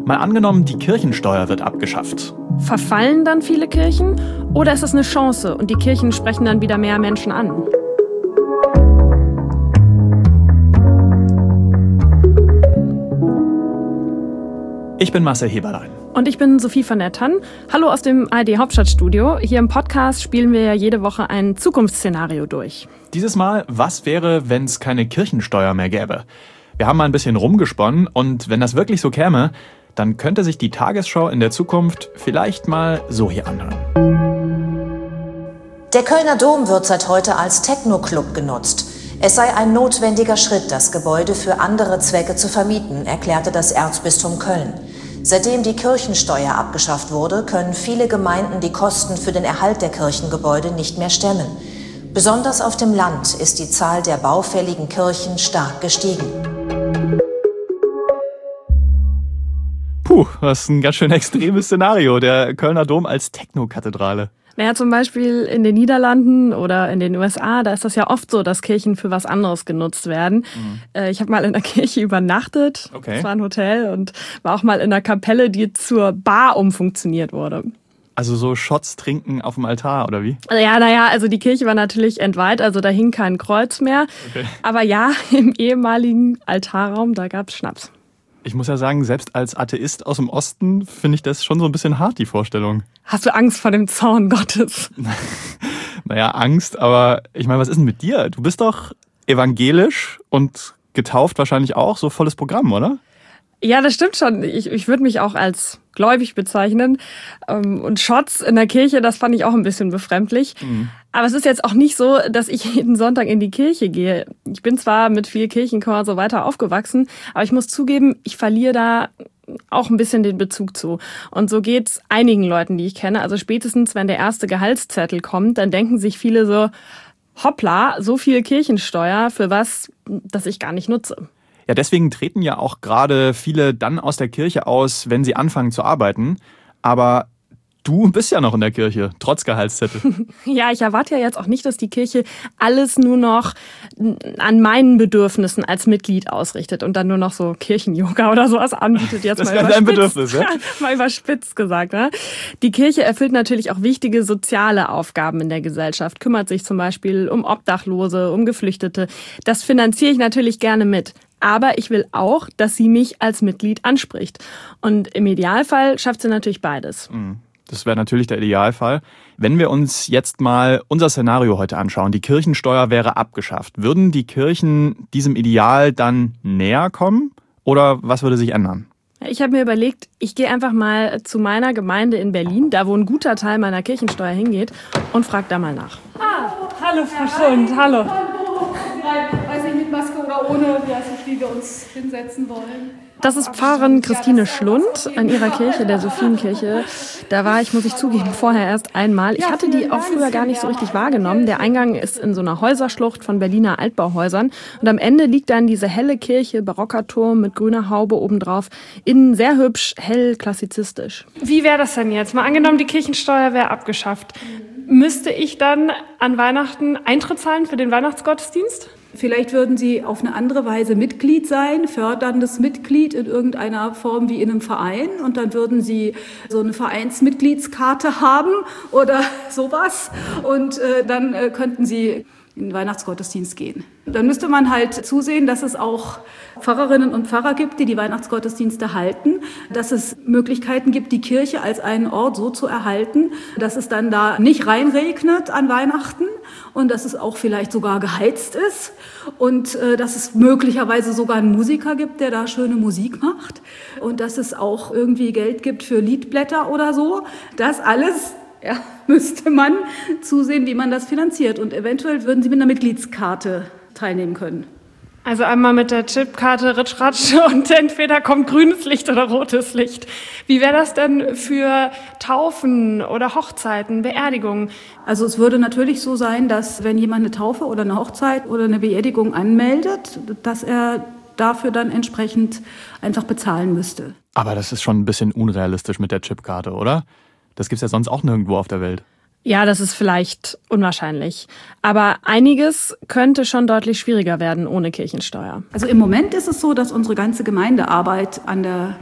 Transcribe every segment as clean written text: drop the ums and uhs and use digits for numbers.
Mal angenommen, die Kirchensteuer wird abgeschafft. Verfallen dann viele Kirchen? Oder ist es eine Chance und die Kirchen sprechen dann wieder mehr Menschen an? Ich bin Marcel Heberlein. Und ich bin Sophie von der Tann. Hallo aus dem ARD Hauptstadtstudio. Hier im Podcast spielen wir ja jede Woche ein Zukunftsszenario durch. Dieses Mal, was wäre, wenn es keine Kirchensteuer mehr gäbe? Wir haben mal ein bisschen rumgesponnen und wenn das wirklich so käme, dann könnte sich die Tagesschau in der Zukunft vielleicht mal so hier anhören. Der Kölner Dom wird seit heute als Techno-Club genutzt. Es sei ein notwendiger Schritt, das Gebäude für andere Zwecke zu vermieten, erklärte das Erzbistum Köln. Seitdem die Kirchensteuer abgeschafft wurde, können viele Gemeinden die Kosten für den Erhalt der Kirchengebäude nicht mehr stemmen. Besonders auf dem Land ist die Zahl der baufälligen Kirchen stark gestiegen. Puh, das ist ein ganz schön extremes Szenario, der Kölner Dom als Techno-Kathedrale. Naja, zum Beispiel in den Niederlanden oder in den USA, da ist das ja oft so, dass Kirchen für was anderes genutzt werden. Ich habe mal in der Kirche übernachtet, Das war ein Hotel, und war auch mal in einer Kapelle, die zur Bar umfunktioniert wurde. Also so Shots trinken auf dem Altar, oder wie? Ja, also die Kirche war natürlich entweiht, also da hing kein Kreuz mehr. Okay. Aber ja, im ehemaligen Altarraum, da gab's Schnaps. Ich muss ja sagen, selbst als Atheist aus dem Osten finde ich das schon so ein bisschen hart, die Vorstellung. Hast du Angst vor dem Zorn Gottes? Naja, Angst, aber ich meine, was ist denn mit dir? Du bist doch evangelisch und getauft wahrscheinlich auch, so volles Programm, oder? Ja, das stimmt schon. Ich würde mich auch als gläubig bezeichnen. Und Shots in der Kirche, das fand ich auch ein bisschen befremdlich. Aber es ist jetzt auch nicht so, dass ich jeden Sonntag in die Kirche gehe. Ich bin zwar mit viel Kirchenchor und so weiter aufgewachsen, aber ich muss zugeben, ich verliere da auch ein bisschen den Bezug zu. Und so geht's einigen Leuten, die ich kenne. Also spätestens, wenn der erste Gehaltszettel kommt, dann denken sich viele so, hoppla, so viel Kirchensteuer für was, das ich gar nicht nutze. Ja, deswegen treten ja auch gerade viele dann aus der Kirche aus, wenn sie anfangen zu arbeiten. Aber du bist ja noch in der Kirche, trotz Gehaltszettel. Ja, ich erwarte ja jetzt auch nicht, dass die Kirche alles nur noch an meinen Bedürfnissen als Mitglied ausrichtet und dann nur noch so Kirchen-Yoga oder sowas anbietet. Jetzt das wäre dein Bedürfnis, ja? Mal überspitzt gesagt. Ne? Die Kirche erfüllt natürlich auch wichtige soziale Aufgaben in der Gesellschaft, kümmert sich zum Beispiel um Obdachlose, um Geflüchtete. Das finanziere ich natürlich gerne mit. Aber ich will auch, dass sie mich als Mitglied anspricht. Und im Idealfall schafft sie natürlich beides. Das wäre natürlich der Idealfall. Wenn wir uns jetzt mal unser Szenario heute anschauen, die Kirchensteuer wäre abgeschafft. Würden die Kirchen diesem Ideal dann näher kommen oder was würde sich ändern? Ich habe mir überlegt, ich gehe einfach mal zu meiner Gemeinde in Berlin, da wo ein guter Teil meiner Kirchensteuer hingeht, und frage da mal nach. Hallo Frau Schund, hallo. Weiß nicht, mit Maske oder ohne, wie wir uns hinsetzen wollen. Das ist Pfarrerin Christine Schlund an ihrer Kirche, der Sophienkirche. Da war ich, muss ich zugeben, vorher erst einmal. Ich hatte die auch früher gar nicht so richtig wahrgenommen. Der Eingang ist in so einer Häuserschlucht von Berliner Altbauhäusern. Und am Ende liegt dann diese helle Kirche, barocker Turm mit grüner Haube obendrauf. Innen sehr hübsch, hell, klassizistisch. Wie wäre das denn jetzt? Mal angenommen, die Kirchensteuer wäre abgeschafft. Müsste ich dann an Weihnachten Eintritt zahlen für den Weihnachtsgottesdienst? Vielleicht würden Sie auf eine andere Weise Mitglied sein, förderndes Mitglied in irgendeiner Form wie in einem Verein. Und dann würden Sie so eine Vereinsmitgliedskarte haben oder sowas. Und dann könnten Sie in den Weihnachtsgottesdienst gehen. Dann müsste man halt zusehen, dass es auch Pfarrerinnen und Pfarrer gibt, die die Weihnachtsgottesdienste halten, dass es Möglichkeiten gibt, die Kirche als einen Ort so zu erhalten, dass es dann da nicht reinregnet an Weihnachten und dass es auch vielleicht sogar geheizt ist und dass es möglicherweise sogar einen Musiker gibt, der da schöne Musik macht und dass es auch irgendwie Geld gibt für Liedblätter oder so. Das alles müsste man zusehen, wie man das finanziert. Und eventuell würden Sie mit einer Mitgliedskarte teilnehmen können. Also einmal mit der Chipkarte Ritsch-Ratsch und entweder kommt grünes Licht oder rotes Licht. Wie wäre das denn für Taufen oder Hochzeiten, Beerdigungen? Also es würde natürlich so sein, dass wenn jemand eine Taufe oder eine Hochzeit oder eine Beerdigung anmeldet, dass er dafür dann entsprechend einfach bezahlen müsste. Aber das ist schon ein bisschen unrealistisch mit der Chipkarte, oder? Das gibt's ja sonst auch nirgendwo auf der Welt. Ja, das ist vielleicht unwahrscheinlich. Aber einiges könnte schon deutlich schwieriger werden ohne Kirchensteuer. Also im Moment ist es so, dass unsere ganze Gemeindearbeit an der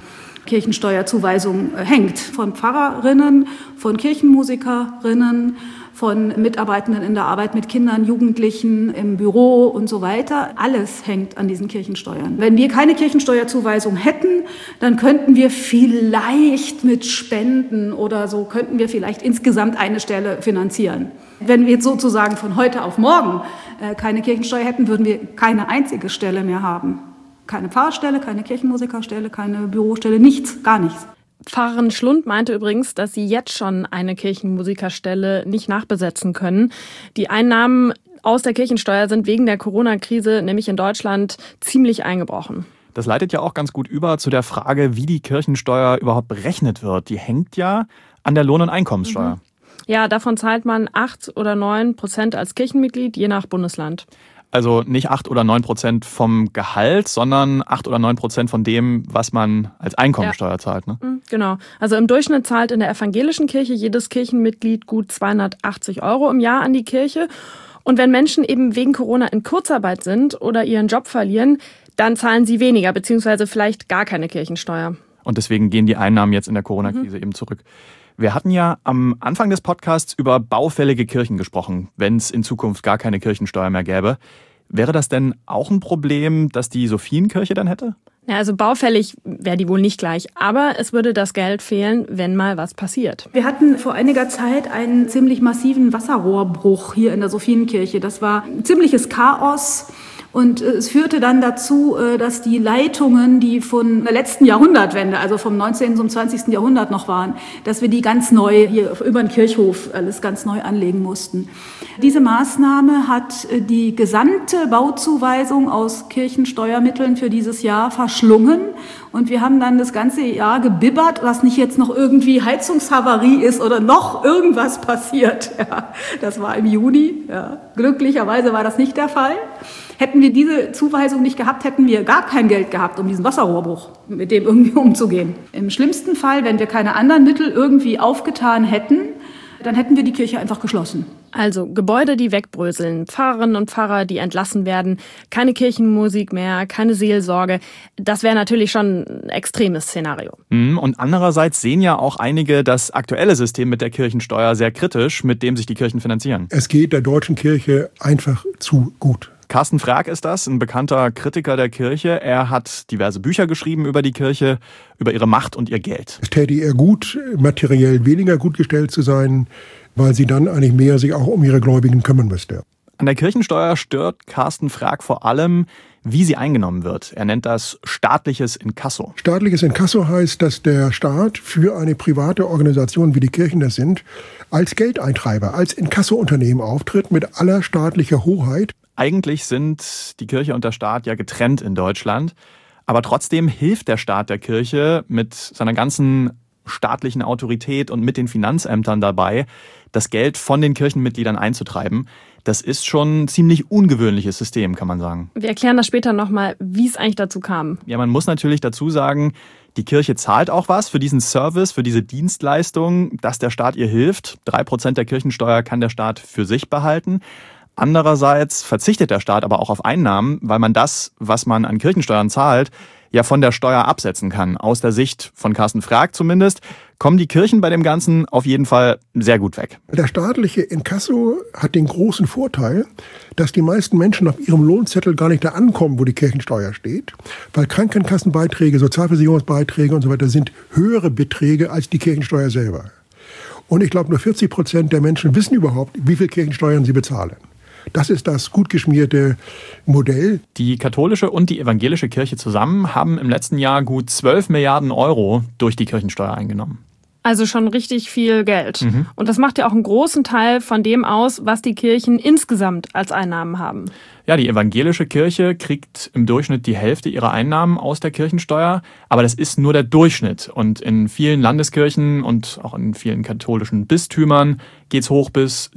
Kirchensteuerzuweisung hängt. Von Pfarrerinnen, von Kirchenmusikerinnen, von Mitarbeitenden in der Arbeit mit Kindern, Jugendlichen, im Büro und so weiter. Alles hängt an diesen Kirchensteuern. Wenn wir keine Kirchensteuerzuweisung hätten, dann könnten wir vielleicht mit Spenden oder so, könnten wir vielleicht insgesamt eine Stelle finanzieren. Wenn wir jetzt sozusagen von heute auf morgen keine Kirchensteuer hätten, würden wir keine einzige Stelle mehr haben. Keine Pfarrstelle, keine Kirchenmusikerstelle, keine Bürostelle, nichts, gar nichts. Pfarrerin Schlund meinte übrigens, dass sie jetzt schon eine Kirchenmusikerstelle nicht nachbesetzen können. Die Einnahmen aus der Kirchensteuer sind wegen der Corona-Krise nämlich in Deutschland ziemlich eingebrochen. Das leitet ja auch ganz gut über zu der Frage, wie die Kirchensteuer überhaupt berechnet wird. Die hängt ja an der Lohn- und Einkommenssteuer. Ja, davon zahlt man 8 oder 9% als Kirchenmitglied, je nach Bundesland. Also nicht 8 oder 9% vom Gehalt, sondern 8 oder 9% von dem, was man als Einkommensteuer zahlt. Ne? Genau. Also im Durchschnitt zahlt in der evangelischen Kirche jedes Kirchenmitglied gut 280 € im Jahr an die Kirche. Und wenn Menschen eben wegen Corona in Kurzarbeit sind oder ihren Job verlieren, dann zahlen sie weniger, beziehungsweise vielleicht gar keine Kirchensteuer. Und deswegen gehen die Einnahmen jetzt in der Corona-Krise eben zurück. Wir hatten ja am Anfang des Podcasts über baufällige Kirchen gesprochen, wenn es in Zukunft gar keine Kirchensteuer mehr gäbe. Wäre das denn auch ein Problem, das die Sophienkirche dann hätte? Ja, also baufällig wäre die wohl nicht gleich, aber es würde das Geld fehlen, wenn mal was passiert. Wir hatten vor einiger Zeit einen ziemlich massiven Wasserrohrbruch hier in der Sophienkirche. Das war ein ziemliches Chaos. Und es führte dann dazu, dass die Leitungen, die von der letzten Jahrhundertwende, also vom 19. zum 20. Jahrhundert noch waren, dass wir die ganz neu hier über den Kirchhof alles ganz neu anlegen mussten. Diese Maßnahme hat die gesamte Bauzuweisung aus Kirchensteuermitteln für dieses Jahr verschlungen. Und wir haben dann das ganze Jahr gebibbert, dass nicht jetzt noch irgendwie Heizungshavarie ist oder noch irgendwas passiert. Ja, das war im Juni. Ja. Glücklicherweise war das nicht der Fall. Hätten wir diese Zuweisung nicht gehabt, hätten wir gar kein Geld gehabt, um diesen Wasserrohrbruch, mit dem irgendwie umzugehen. Im schlimmsten Fall, wenn wir keine anderen Mittel irgendwie aufgetan hätten, dann hätten wir die Kirche einfach geschlossen. Also Gebäude, die wegbröseln, Pfarrerinnen und Pfarrer, die entlassen werden, keine Kirchenmusik mehr, keine Seelsorge. Das wäre natürlich schon ein extremes Szenario. Und andererseits sehen ja auch einige das aktuelle System mit der Kirchensteuer sehr kritisch, mit dem sich die Kirchen finanzieren. Es geht der deutschen Kirche einfach zu gut. Carsten Frag ist das, ein bekannter Kritiker der Kirche. Er hat diverse Bücher geschrieben über die Kirche, über ihre Macht und ihr Geld. Es täte ihr gut, materiell weniger gut gestellt zu sein, weil sie dann eigentlich mehr sich auch um ihre Gläubigen kümmern müsste. An der Kirchensteuer stört Carsten Frag vor allem, wie sie eingenommen wird. Er nennt das staatliches Inkasso. Staatliches Inkasso heißt, dass der Staat für eine private Organisation, wie die Kirchen das sind, als Geldeintreiber, als Inkasso-Unternehmen auftritt mit aller staatlicher Hoheit. Eigentlich sind die Kirche und der Staat ja getrennt in Deutschland, aber trotzdem hilft der Staat der Kirche mit seiner ganzen staatlichen Autorität und mit den Finanzämtern dabei, das Geld von den Kirchenmitgliedern einzutreiben. Das ist schon ein ziemlich ungewöhnliches System, kann man sagen. Wir erklären das später nochmal, wie es eigentlich dazu kam. Ja, man muss natürlich dazu sagen, die Kirche zahlt auch was für diesen Service, für diese Dienstleistung, dass der Staat ihr hilft. 3% der Kirchensteuer kann der Staat für sich behalten. Andererseits verzichtet der Staat aber auch auf Einnahmen, weil man das, was man an Kirchensteuern zahlt, ja von der Steuer absetzen kann. Aus der Sicht von Carsten Frag zumindest kommen die Kirchen bei dem Ganzen auf jeden Fall sehr gut weg. Der staatliche Inkasso hat den großen Vorteil, dass die meisten Menschen auf ihrem Lohnzettel gar nicht da ankommen, wo die Kirchensteuer steht, weil Krankenkassenbeiträge, Sozialversicherungsbeiträge und so weiter sind höhere Beträge als die Kirchensteuer selber. Und ich glaube, nur 40% der Menschen wissen überhaupt, wie viel Kirchensteuern sie bezahlen. Das ist das gut geschmierte Modell. Die katholische und die evangelische Kirche zusammen haben im letzten Jahr gut 12 Milliarden € durch die Kirchensteuer eingenommen. Also schon richtig viel Geld. Und das macht ja auch einen großen Teil von dem aus, was die Kirchen insgesamt als Einnahmen haben. Ja, die evangelische Kirche kriegt im Durchschnitt die Hälfte ihrer Einnahmen aus der Kirchensteuer. Aber das ist nur der Durchschnitt. Und in vielen Landeskirchen und auch in vielen katholischen Bistümern geht's hoch bis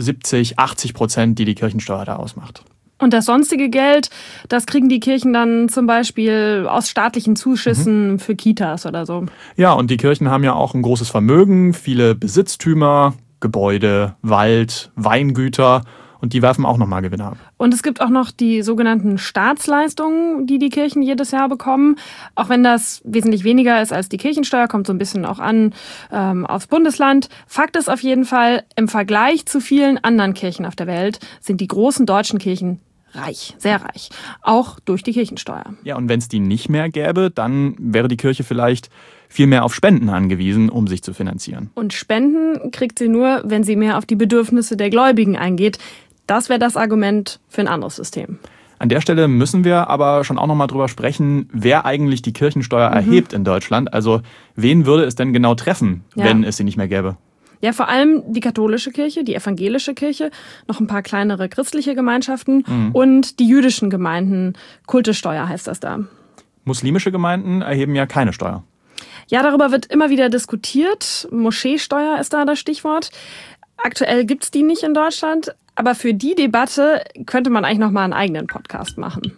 70-80%, die Kirchensteuer da ausmacht. Und das sonstige Geld, das kriegen die Kirchen dann zum Beispiel aus staatlichen Zuschüssen für Kitas oder so. Ja, und die Kirchen haben ja auch ein großes Vermögen, viele Besitztümer, Gebäude, Wald, Weingüter. Und die werfen auch nochmal Gewinne ab. Und es gibt auch noch die sogenannten Staatsleistungen, die die Kirchen jedes Jahr bekommen. Auch wenn das wesentlich weniger ist als die Kirchensteuer, kommt so ein bisschen auch an aufs Bundesland. Fakt ist auf jeden Fall, im Vergleich zu vielen anderen Kirchen auf der Welt sind die großen deutschen Kirchen reich, sehr reich. Auch durch die Kirchensteuer. Ja, und wenn es die nicht mehr gäbe, dann wäre die Kirche vielleicht viel mehr auf Spenden angewiesen, um sich zu finanzieren. Und Spenden kriegt sie nur, wenn sie mehr auf die Bedürfnisse der Gläubigen eingeht. Das wäre das Argument für ein anderes System. An der Stelle müssen wir aber schon auch noch mal drüber sprechen, wer eigentlich die Kirchensteuer erhebt in Deutschland. Also wen würde es denn genau treffen, wenn es sie nicht mehr gäbe? Ja, vor allem die katholische Kirche, die evangelische Kirche, noch ein paar kleinere christliche Gemeinschaften und die jüdischen Gemeinden. Kultussteuer heißt das da. Muslimische Gemeinden erheben ja keine Steuer. Ja, darüber wird immer wieder diskutiert. Moscheesteuer ist da das Stichwort. Aktuell gibt's die nicht in Deutschland, aber für die Debatte könnte man eigentlich noch mal einen eigenen Podcast machen.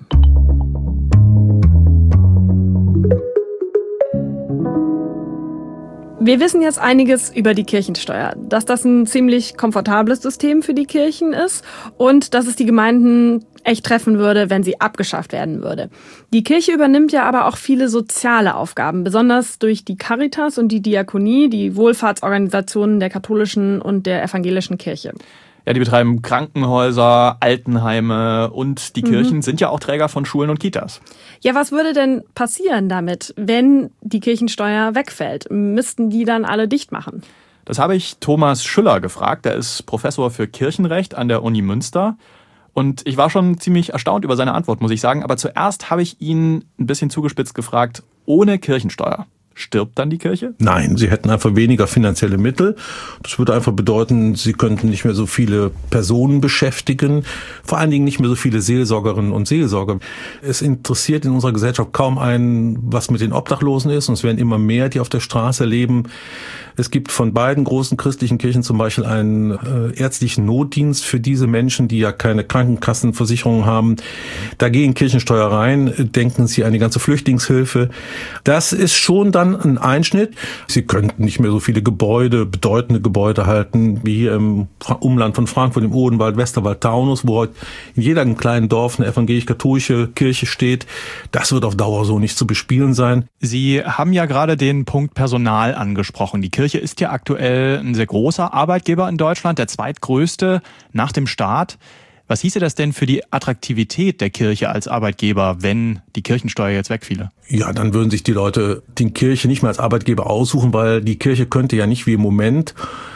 Wir wissen jetzt einiges über die Kirchensteuer, dass das ein ziemlich komfortables System für die Kirchen ist und dass es die Gemeinden echt treffen würde, wenn sie abgeschafft werden würde. Die Kirche übernimmt ja aber auch viele soziale Aufgaben, besonders durch die Caritas und die Diakonie, die Wohlfahrtsorganisationen der katholischen und der evangelischen Kirche. Ja, die betreiben Krankenhäuser, Altenheime und die Kirchen sind ja auch Träger von Schulen und Kitas. Ja, was würde denn passieren damit, wenn die Kirchensteuer wegfällt? Müssten die dann alle dicht machen? Das habe ich Thomas Schüller gefragt. Er ist Professor für Kirchenrecht an der Uni Münster. Und ich war schon ziemlich erstaunt über seine Antwort, muss ich sagen. Aber zuerst habe ich ihn ein bisschen zugespitzt gefragt, ohne Kirchensteuer. Stirbt dann die Kirche? Nein, sie hätten einfach weniger finanzielle Mittel. Das würde einfach bedeuten, sie könnten nicht mehr so viele Personen beschäftigen, vor allen Dingen nicht mehr so viele Seelsorgerinnen und Seelsorger. Es interessiert in unserer Gesellschaft kaum einen, was mit den Obdachlosen ist, und es werden immer mehr, die auf der Straße leben. Es gibt von beiden großen christlichen Kirchen zum Beispiel einen ärztlichen Notdienst für diese Menschen, die ja keine Krankenkassenversicherung haben. Da gehen Kirchensteuer rein, denken Sie an die ganze Flüchtlingshilfe. Das ist schon dann ein Einschnitt. Sie könnten nicht mehr so viele Gebäude, bedeutende Gebäude halten, wie hier im Umland von Frankfurt, im Odenwald, Westerwald, Taunus, wo heute in jedem kleinen Dorf eine evangelisch-katholische Kirche steht. Das wird auf Dauer so nicht zu bespielen sein. Sie haben ja gerade den Punkt Personal angesprochen. Die Kirche ist ja aktuell ein sehr großer Arbeitgeber in Deutschland, der zweitgrößte nach dem Staat. Was hieße das denn für die Attraktivität der Kirche als Arbeitgeber, wenn die Kirchensteuer jetzt wegfiele? Ja, dann würden sich die Leute die Kirche nicht mehr als Arbeitgeber aussuchen, weil die Kirche könnte ja nicht wie im Moment,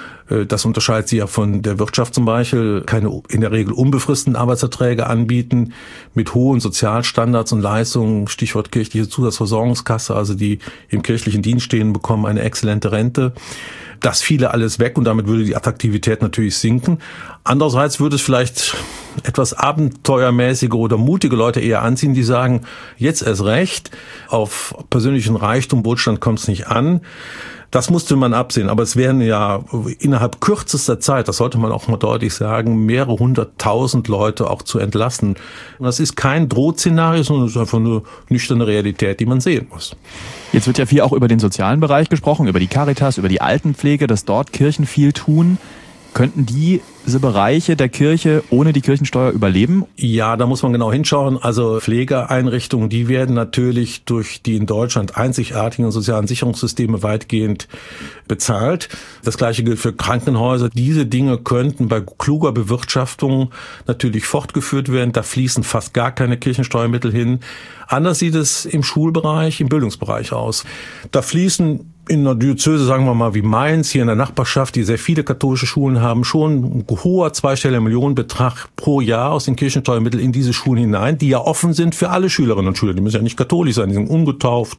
das unterscheidet sie ja von der Wirtschaft zum Beispiel, keine in der Regel unbefristeten Arbeitsverträge anbieten mit hohen Sozialstandards und Leistungen, Stichwort kirchliche Zusatzversorgungskasse, also die im kirchlichen Dienst stehen, bekommen eine exzellente Rente. Das fiele alles weg und damit würde die Attraktivität natürlich sinken. Andererseits würde es vielleicht etwas abenteuermäßige oder mutige Leute eher anziehen, die sagen, jetzt erst recht, auf persönlichen Reichtum, Wohlstand kommt es nicht an. Das musste man absehen, aber es wären ja innerhalb kürzester Zeit, das sollte man auch mal deutlich sagen, mehrere 100.000 Leute auch zu entlassen. Und das ist kein Drohszenario, sondern es ist einfach eine nüchterne Realität, die man sehen muss. Jetzt wird ja viel auch über den sozialen Bereich gesprochen, über die Caritas, über die Altenpflege, dass dort Kirchen viel tun. Könnten diese Bereiche der Kirche ohne die Kirchensteuer überleben? Ja, da muss man genau hinschauen. Also Pflegeeinrichtungen, die werden natürlich durch die in Deutschland einzigartigen sozialen Sicherungssysteme weitgehend bezahlt. Das Gleiche gilt für Krankenhäuser. Diese Dinge könnten bei kluger Bewirtschaftung natürlich fortgeführt werden. Da fließen fast gar keine Kirchensteuermittel hin. Anders sieht es im Schulbereich, im Bildungsbereich aus. Da fließen in einer Diözese, sagen wir mal, wie Mainz, hier in der Nachbarschaft, die sehr viele katholische Schulen haben, schon ein hoher zweistelliger Millionenbetrag pro Jahr aus den Kirchensteuermitteln in diese Schulen hinein, die ja offen sind für alle Schülerinnen und Schüler. Die müssen ja nicht katholisch sein, die sind ungetauft.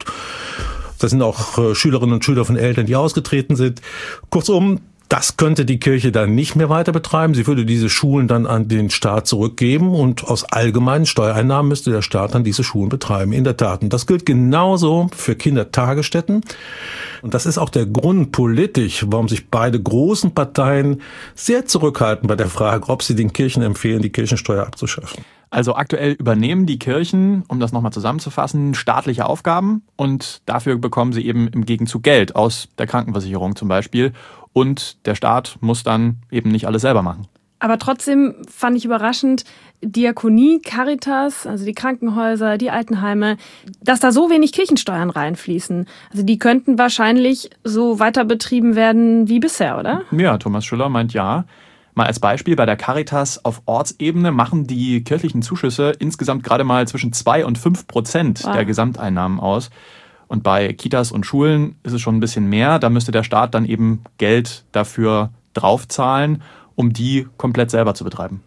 Das sind auch Schülerinnen und Schüler von Eltern, die ausgetreten sind. Kurzum, das könnte die Kirche dann nicht mehr weiter betreiben. Sie würde diese Schulen dann an den Staat zurückgeben und aus allgemeinen Steuereinnahmen müsste der Staat dann diese Schulen betreiben. In der Tat. Und das gilt genauso für Kindertagesstätten. Und das ist auch der Grund politisch, warum sich beide großen Parteien sehr zurückhalten bei der Frage, ob sie den Kirchen empfehlen, die Kirchensteuer abzuschaffen. Also aktuell übernehmen die Kirchen, um das nochmal zusammenzufassen, staatliche Aufgaben und dafür bekommen sie eben im Gegenzug Geld aus der Krankenversicherung zum Beispiel. Und der Staat muss dann eben nicht alles selber machen. Aber trotzdem fand ich überraschend, Diakonie, Caritas, also die Krankenhäuser, die Altenheime, dass da so wenig Kirchensteuern reinfließen. Also die könnten wahrscheinlich so weiter betrieben werden wie bisher, oder? Ja, Thomas Schüller meint ja. Mal als Beispiel, bei der Caritas auf Ortsebene machen die kirchlichen Zuschüsse insgesamt gerade mal zwischen 2 und 5% der Gesamteinnahmen aus. Und bei Kitas und Schulen ist es schon ein bisschen mehr. Da müsste der Staat dann eben Geld dafür draufzahlen, um die komplett selber zu betreiben.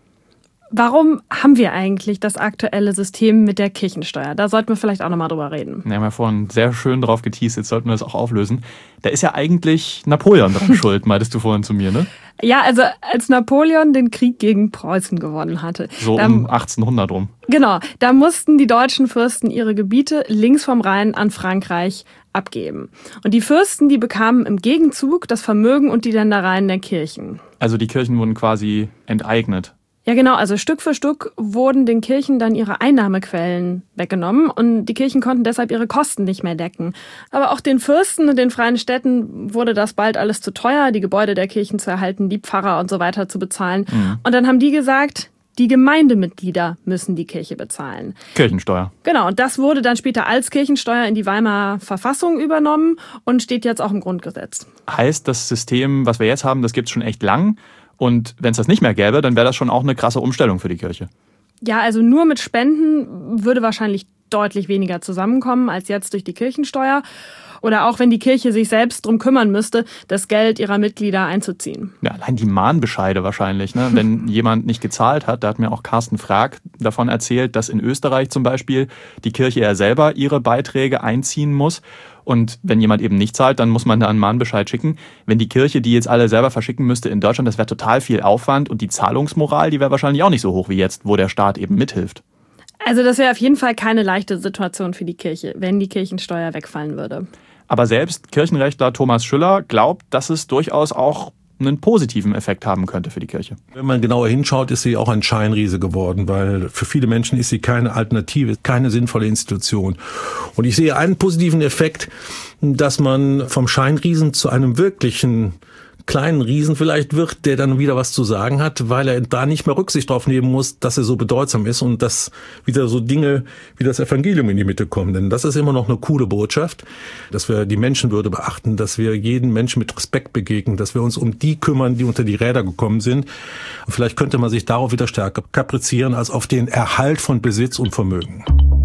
Warum haben wir eigentlich das aktuelle System mit der Kirchensteuer? Da sollten wir vielleicht auch nochmal drüber reden. Wir haben ja vorhin sehr schön drauf geteast, jetzt sollten wir das auch auflösen. Da ist ja eigentlich Napoleon dran schuld, meintest du vorhin zu mir, ne? Ja, also als Napoleon den Krieg gegen Preußen gewonnen hatte. So um 1800 rum. Genau, da mussten die deutschen Fürsten ihre Gebiete links vom Rhein an Frankreich abgeben. Und die Fürsten, die bekamen im Gegenzug das Vermögen und die Ländereien der Kirchen. Also die Kirchen wurden quasi enteignet. Ja genau, also Stück für Stück wurden den Kirchen dann ihre Einnahmequellen weggenommen und die Kirchen konnten deshalb ihre Kosten nicht mehr decken. Aber auch den Fürsten und den freien Städten wurde das bald alles zu teuer, die Gebäude der Kirchen zu erhalten, die Pfarrer und so weiter zu bezahlen. Und dann haben die gesagt, die Gemeindemitglieder müssen die Kirche bezahlen. Kirchensteuer. Genau, und das wurde dann später als Kirchensteuer in die Weimarer Verfassung übernommen und steht jetzt auch im Grundgesetz. Heißt, das System, was wir jetzt haben, das gibt es schon echt lang. Und wenn es das nicht mehr gäbe, dann wäre das schon auch eine krasse Umstellung für die Kirche. Ja, also nur mit Spenden würde wahrscheinlich deutlich weniger zusammenkommen als jetzt durch die Kirchensteuer. Oder auch wenn die Kirche sich selbst drum kümmern müsste, das Geld ihrer Mitglieder einzuziehen. Ja, allein die Mahnbescheide wahrscheinlich. Ne? Wenn jemand nicht gezahlt hat, da hat mir auch Carsten Frag davon erzählt, dass in Österreich zum Beispiel die Kirche ja selber ihre Beiträge einziehen muss. Und wenn jemand eben nicht zahlt, dann muss man da einen Mahnbescheid schicken. Wenn die Kirche die jetzt alle selber verschicken müsste in Deutschland, das wäre total viel Aufwand. Und die Zahlungsmoral, die wäre wahrscheinlich auch nicht so hoch wie jetzt, wo der Staat eben mithilft. Also das wäre auf jeden Fall keine leichte Situation für die Kirche, wenn die Kirchensteuer wegfallen würde. Aber selbst Kirchenrechtler Thomas Schüller glaubt, dass es durchaus auch einen positiven Effekt haben könnte für die Kirche. Wenn man genauer hinschaut, ist sie auch ein Scheinriese geworden, weil für viele Menschen ist sie keine Alternative, keine sinnvolle Institution. Und ich sehe einen positiven Effekt, dass man vom Scheinriesen zu einem wirklichen kleinen Riesen vielleicht wird, der dann wieder was zu sagen hat, weil er da nicht mehr Rücksicht drauf nehmen muss, dass er so bedeutsam ist und dass wieder so Dinge wie das Evangelium in die Mitte kommen. Denn das ist immer noch eine coole Botschaft, dass wir die Menschenwürde beachten, dass wir jeden Menschen mit Respekt begegnen, dass wir uns um die kümmern, die unter die Räder gekommen sind. Und vielleicht könnte man sich darauf wieder stärker kaprizieren als auf den Erhalt von Besitz und Vermögen.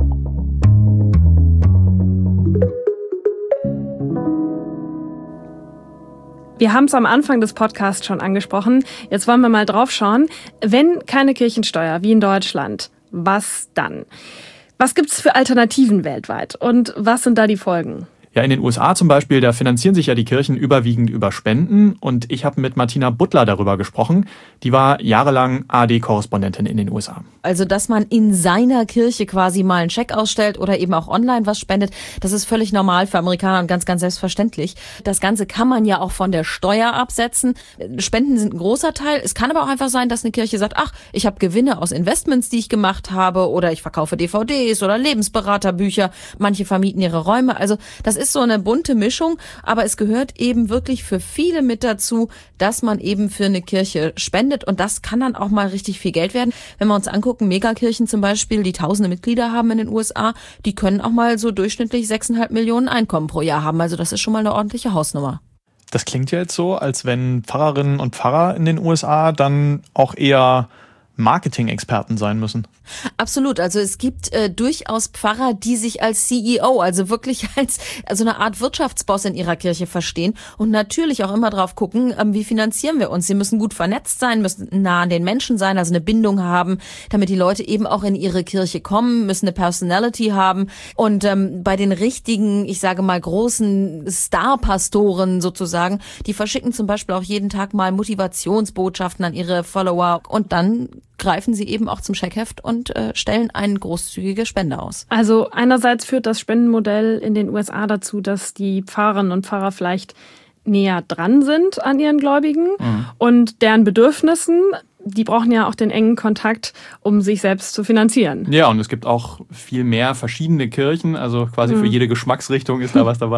Wir haben es am Anfang des Podcasts schon angesprochen. Jetzt wollen wir mal drauf schauen. Wenn keine Kirchensteuer wie in Deutschland, was dann? Was gibt's für Alternativen weltweit und was sind da die Folgen? Ja, in den USA zum Beispiel, da finanzieren sich ja die Kirchen überwiegend über Spenden. Und ich habe mit Martina Butler darüber gesprochen. Die war jahrelang ARD-Korrespondentin in den USA. Also, dass man in seiner Kirche quasi mal einen Scheck ausstellt oder eben auch online was spendet, das ist völlig normal für Amerikaner und ganz, ganz selbstverständlich. Das Ganze kann man ja auch von der Steuer absetzen. Spenden sind ein großer Teil. Es kann aber auch einfach sein, dass eine Kirche sagt, ach, ich habe Gewinne aus Investments, die ich gemacht habe, oder ich verkaufe DVDs oder Lebensberaterbücher. Manche vermieten ihre Räume. Also, das ist so eine bunte Mischung, aber es gehört eben wirklich für viele mit dazu, dass man eben für eine Kirche spendet und das kann dann auch mal richtig viel Geld werden. Wenn wir uns angucken, Megakirchen zum Beispiel, die tausende Mitglieder haben in den USA, die können auch mal so durchschnittlich 6,5 Millionen Einkommen pro Jahr haben. Also das ist schon mal eine ordentliche Hausnummer. Das klingt ja jetzt so, als wenn Pfarrerinnen und Pfarrer in den USA dann auch eher Marketing-Experten sein müssen. Absolut. Also es gibt durchaus Pfarrer, die sich als CEO, also wirklich als also eine Art Wirtschaftsboss in ihrer Kirche verstehen und natürlich auch immer drauf gucken, wie finanzieren wir uns. Sie müssen gut vernetzt sein, müssen nah an den Menschen sein, also eine Bindung haben, damit die Leute eben auch in ihre Kirche kommen, müssen eine Personality haben. Und bei den richtigen, ich sage mal großen Star-Pastoren sozusagen, die verschicken zum Beispiel auch jeden Tag mal Motivationsbotschaften an ihre Follower und dann greifen sie eben auch zum Scheckheft und stellen eine großzügige Spende aus. Also einerseits führt das Spendenmodell in den USA dazu, dass die Pfarrerinnen und Pfarrer vielleicht näher dran sind an ihren Gläubigen und deren Bedürfnissen. Die brauchen ja auch den engen Kontakt, um sich selbst zu finanzieren. Ja, und es gibt auch viel mehr verschiedene Kirchen, also quasi für jede Geschmacksrichtung ist da was dabei.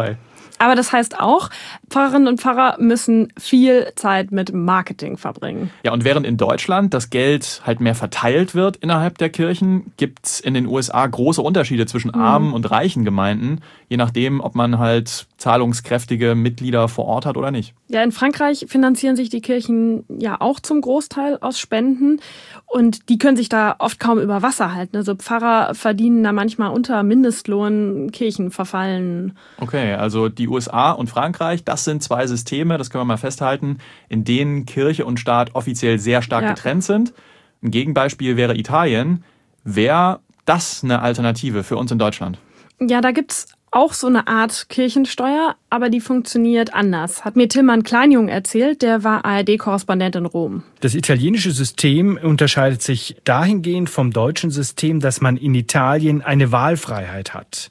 Aber das heißt auch, Pfarrerinnen und Pfarrer müssen viel Zeit mit Marketing verbringen. Ja, und während in Deutschland das Geld halt mehr verteilt wird innerhalb der Kirchen, gibt's in den USA große Unterschiede zwischen armen und reichen Gemeinden, je nachdem, ob man halt zahlungskräftige Mitglieder vor Ort hat oder nicht. Ja, in Frankreich finanzieren sich die Kirchen ja auch zum Großteil aus Spenden und die können sich da oft kaum über Wasser halten. Also Pfarrer verdienen da manchmal unter Mindestlohn, Kirchen verfallen. Okay, also die USA und Frankreich, das sind zwei Systeme, das können wir mal festhalten, in denen Kirche und Staat offiziell sehr stark getrennt sind. Ein Gegenbeispiel wäre Italien. Wäre das eine Alternative für uns in Deutschland? Ja, da gibt's auch so eine Art Kirchensteuer, aber die funktioniert anders. Hat mir Tilman Kleinjung erzählt, der war ARD-Korrespondent in Rom. Das italienische System unterscheidet sich dahingehend vom deutschen System, dass man in Italien eine Wahlfreiheit hat.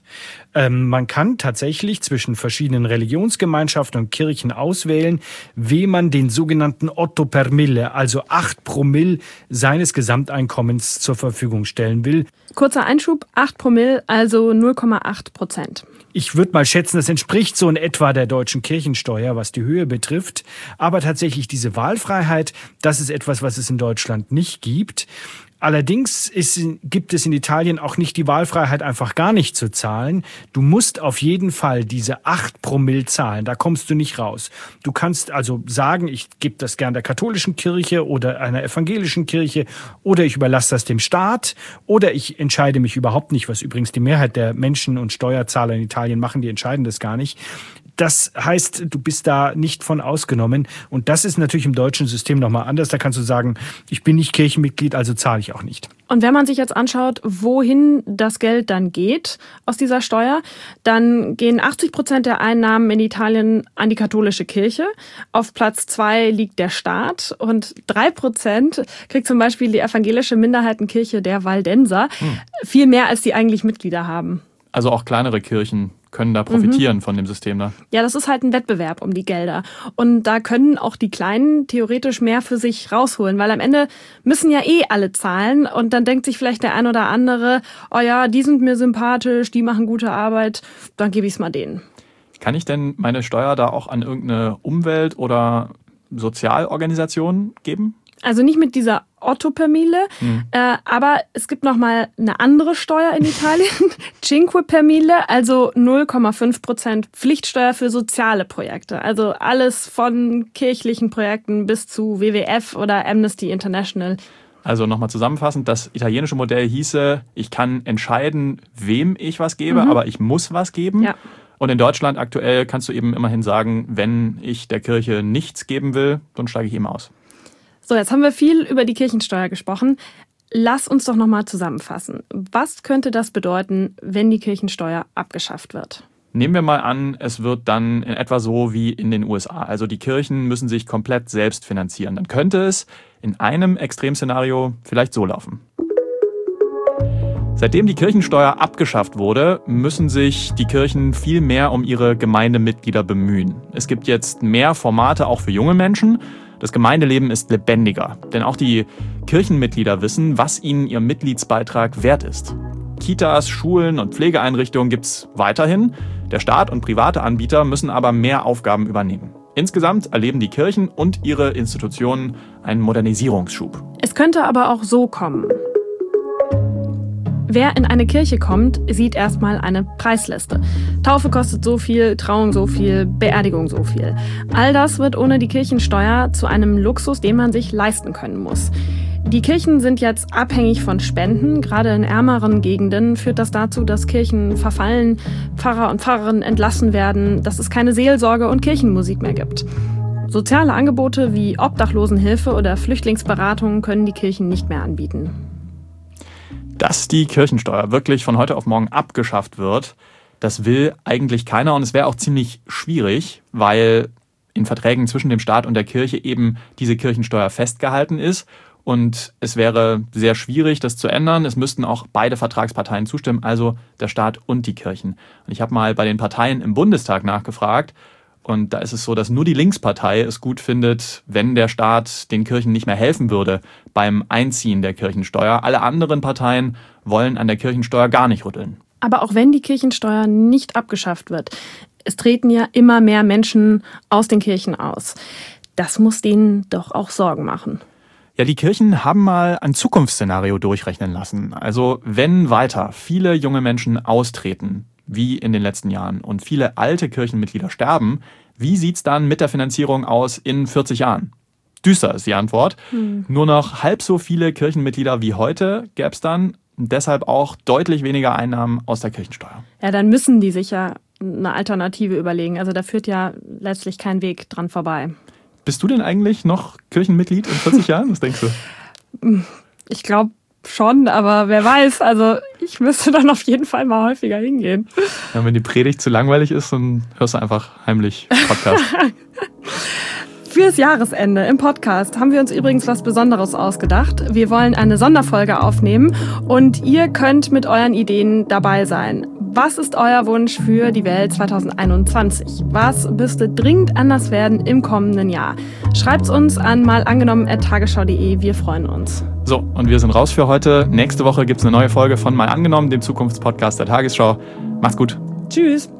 Man kann tatsächlich zwischen verschiedenen Religionsgemeinschaften und Kirchen auswählen, wem man den sogenannten 8 per mille, also 8 Promille seines Gesamteinkommens zur Verfügung stellen will. Kurzer Einschub, 8 Promille, also 0,8%. Ich würde mal schätzen, das entspricht so in etwa der deutschen Kirchensteuer, was die Höhe betrifft. Aber tatsächlich diese Wahlfreiheit, das ist etwas, was es in Deutschland nicht gibt. Allerdings gibt es in Italien auch nicht die Wahlfreiheit, einfach gar nicht zu zahlen. Du musst auf jeden Fall diese 8 Promille zahlen, da kommst du nicht raus. Du kannst also sagen, ich gebe das gern der katholischen Kirche oder einer evangelischen Kirche oder ich überlasse das dem Staat oder ich entscheide mich überhaupt nicht, was übrigens die Mehrheit der Menschen und Steuerzahler in Italien machen, die entscheiden das gar nicht. Das heißt, du bist da nicht von ausgenommen. Und das ist natürlich im deutschen System nochmal anders. Da kannst du sagen, ich bin nicht Kirchenmitglied, also zahle ich auch nicht. Und wenn man sich jetzt anschaut, wohin das Geld dann geht aus dieser Steuer, dann gehen 80% der Einnahmen in Italien an die katholische Kirche. Auf Platz 2 liegt der Staat und 3% kriegt zum Beispiel die evangelische Minderheitenkirche der Waldenser. Viel mehr, als die eigentlich Mitglieder haben. Also auch kleinere Kirchen können da profitieren von dem System da. Ja, das ist halt ein Wettbewerb um die Gelder. Und da können auch die Kleinen theoretisch mehr für sich rausholen, weil am Ende müssen ja alle zahlen und dann denkt sich vielleicht der ein oder andere, oh ja, die sind mir sympathisch, die machen gute Arbeit, dann gebe ich es mal denen. Kann ich denn meine Steuer da auch an irgendeine Umwelt- oder Sozialorganisation geben? Also nicht mit dieser 8 per mille, aber es gibt noch mal eine andere Steuer in Italien, 5 per mille, also 0,5% Pflichtsteuer für soziale Projekte. Also alles von kirchlichen Projekten bis zu WWF oder Amnesty International. Also nochmal zusammenfassend, das italienische Modell hieße, ich kann entscheiden, wem ich was gebe, aber ich muss was geben. Ja. Und in Deutschland aktuell kannst du eben immerhin sagen, wenn ich der Kirche nichts geben will, dann steige ich eben aus. So, jetzt haben wir viel über die Kirchensteuer gesprochen. Lass uns doch nochmal zusammenfassen. Was könnte das bedeuten, wenn die Kirchensteuer abgeschafft wird? Nehmen wir mal an, es wird dann in etwa so wie in den USA. Also die Kirchen müssen sich komplett selbst finanzieren. Dann könnte es in einem Extremszenario vielleicht so laufen. Seitdem die Kirchensteuer abgeschafft wurde, müssen sich die Kirchen viel mehr um ihre Gemeindemitglieder bemühen. Es gibt jetzt mehr Formate auch für junge Menschen. Das Gemeindeleben ist lebendiger, denn auch die Kirchenmitglieder wissen, was ihnen ihr Mitgliedsbeitrag wert ist. Kitas, Schulen und Pflegeeinrichtungen gibt's weiterhin. Der Staat und private Anbieter müssen aber mehr Aufgaben übernehmen. Insgesamt erleben die Kirchen und ihre Institutionen einen Modernisierungsschub. Es könnte aber auch so kommen. Wer in eine Kirche kommt, sieht erstmal eine Preisliste. Taufe kostet so viel, Trauung so viel, Beerdigung so viel. All das wird ohne die Kirchensteuer zu einem Luxus, den man sich leisten können muss. Die Kirchen sind jetzt abhängig von Spenden. Gerade in ärmeren Gegenden führt das dazu, dass Kirchen verfallen, Pfarrer und Pfarrerinnen entlassen werden, dass es keine Seelsorge und Kirchenmusik mehr gibt. Soziale Angebote wie Obdachlosenhilfe oder Flüchtlingsberatung können die Kirchen nicht mehr anbieten. Dass die Kirchensteuer wirklich von heute auf morgen abgeschafft wird, das will eigentlich keiner und es wäre auch ziemlich schwierig, weil in Verträgen zwischen dem Staat und der Kirche eben diese Kirchensteuer festgehalten ist und es wäre sehr schwierig, das zu ändern. Es müssten auch beide Vertragsparteien zustimmen, also der Staat und die Kirchen. Und ich habe mal bei den Parteien im Bundestag nachgefragt und da ist es so, dass nur die Linkspartei es gut findet, wenn der Staat den Kirchen nicht mehr helfen würde beim Einziehen der Kirchensteuer. Alle anderen Parteien wollen an der Kirchensteuer gar nicht rütteln. Aber auch wenn die Kirchensteuer nicht abgeschafft wird, Es treten ja immer mehr Menschen aus den Kirchen aus. Das muss denen doch auch Sorgen machen. Ja, die Kirchen haben mal ein Zukunftsszenario durchrechnen lassen. Also wenn weiter viele junge Menschen austreten, wie in den letzten Jahren, und viele alte Kirchenmitglieder sterben, wie sieht's dann mit der Finanzierung aus in 40 Jahren? Düster ist die Antwort. Nur noch halb so viele Kirchenmitglieder wie heute gäbe es dann. Deshalb auch deutlich weniger Einnahmen aus der Kirchensteuer. Ja, dann müssen die sich ja eine Alternative überlegen. Also da führt ja letztlich kein Weg dran vorbei. Bist du denn eigentlich noch Kirchenmitglied in 40 Jahren? Was denkst du? Ich glaube schon, aber wer weiß. Also ich müsste dann auf jeden Fall mal häufiger hingehen. Ja, wenn die Predigt zu langweilig ist, dann hörst du einfach heimlich Podcast. Fürs Jahresende im Podcast haben wir uns übrigens was Besonderes ausgedacht. Wir wollen eine Sonderfolge aufnehmen und ihr könnt mit euren Ideen dabei sein. Was ist euer Wunsch für die Welt 2021? Was müsste dringend anders werden im kommenden Jahr? Schreibt's uns an malangenommen@tagesschau.de. Wir freuen uns. So, und wir sind raus für heute. Nächste Woche gibt's eine neue Folge von Mal angenommen, dem Zukunftspodcast der Tagesschau. Macht's gut. Tschüss.